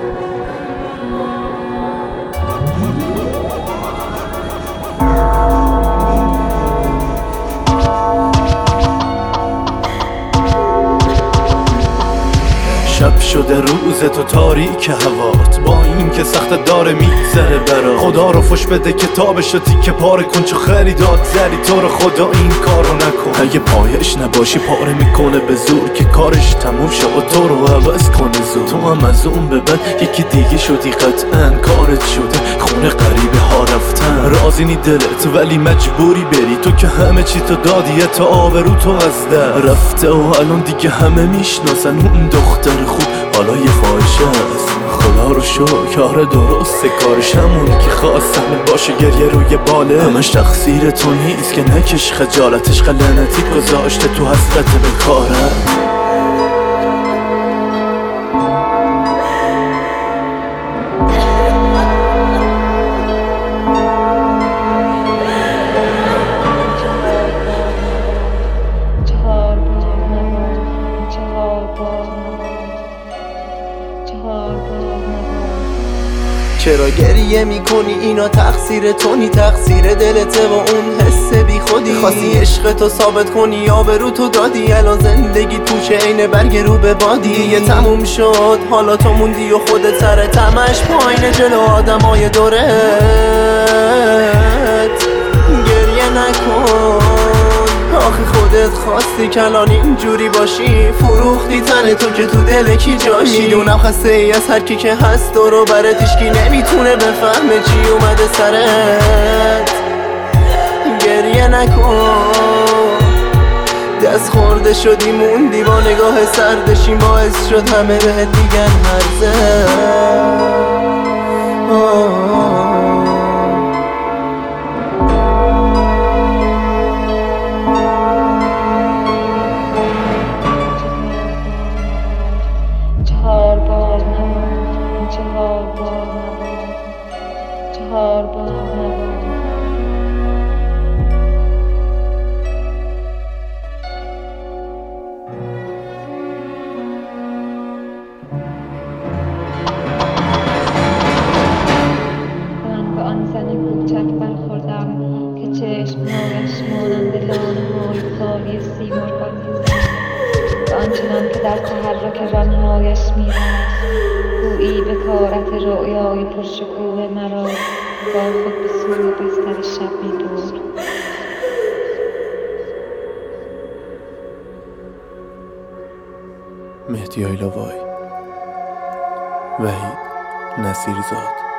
شب شده روز تو تاریک هوات، با این که سخت داره میگذره برات. خدا رو فش بده کتابشو تیکه پاره کن، چو خیلی داد زدی تو رو خدا این کارو نکن. اگه پایش نباشی پاره میکنه به زور، که کارش تموم شه و تو رو عوض کنه زور. تو هم از اون به بعد یکی دیگه شدی، قطعا کارت شده خونه غریبه ها رفتن. رازینی دلت ولی مجبوری بری، تو که همه چی تو دادی تا آبرو تو از در رفته و الان دیگه همه میشناسن اون دختر خوب حالا یه فاحشه است. خدا رو شکر کار درسته کارش، همون که خواستم باشه گریه روی باله. همش تقصیر تو نیست که نکش خجالتش، لعنتی گذاشته تو حسرت به کارم. چرا گریه میکنی؟ اینا تقصیر تو نی، تقصیر دلته و اون حس بی خودی. خواستی عشق تو ثابت کنی آبرو تو دادی، الان زندگی توشه عین برگ رو به بادی. دیگه تموم شد حالا تو موندی و خودت سر تمش پایین جلو آدمای دورت. گریه نکن آخه خودت خواستی کلان اینجوری باشی، فروختی تن تو که تو دل کی جاشی. میدونم خسته ای از هر کی که هست دورو برات، هیچکی نمیتونه بفهمه چی اومده سرت. گریه نکن دست خورده شدی موندی با نگاه سردشی، باعث شد همه بهت میگن هرزه. چشمهایش مانند لانه‌های خالی سیمرغ و آنچنان که در تحرک رانهایش می‌رقص، گویی بکارت رؤیای پرشکوه مرا با خود به سوی بستر شب می‌برد. مهدی آیلاوی، وحید نصیرزاد.